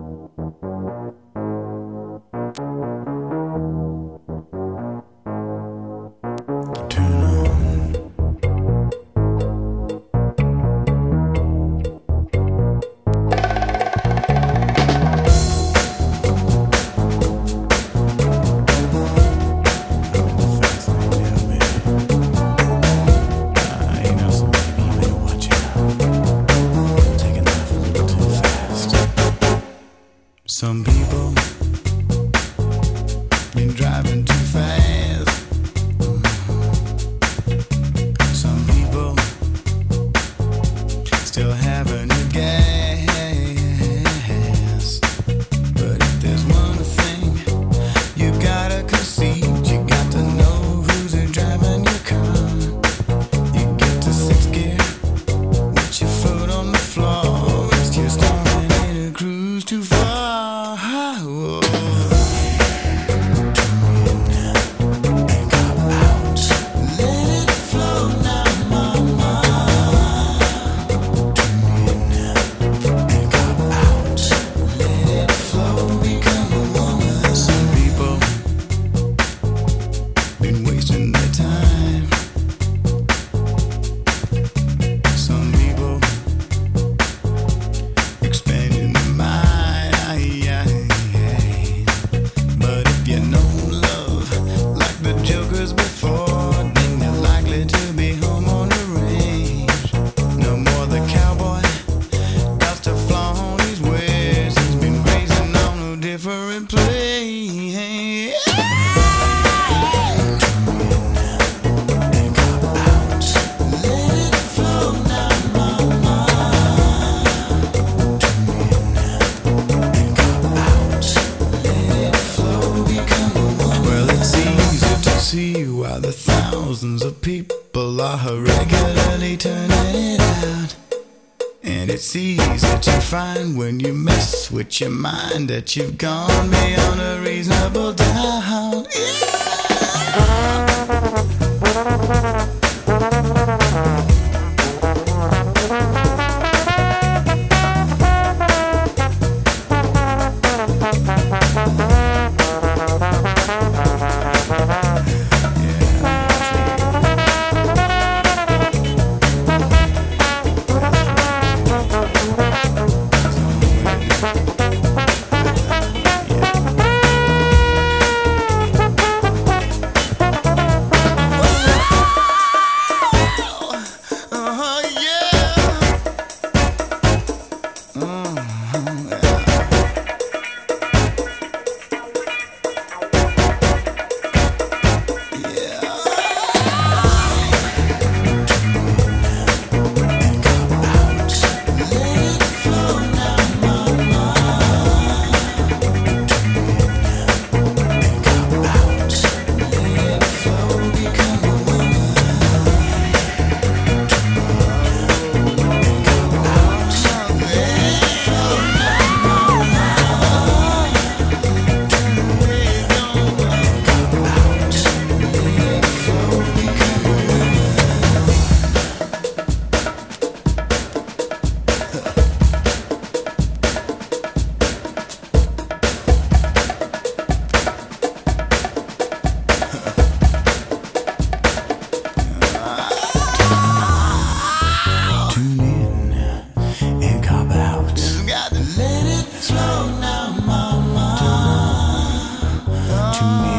Some people been driving too fast. Some people still having a gas. But if there's one thing you gotta concede, you got to know who's driving your car. You get to sixth gear with your foot on the floor, rest your starting in a cruise too far. See why the thousands of people are regularly turning it out. And it's easy to find when you mess with your mind that you've gone beyond a reasonable doubt. To me.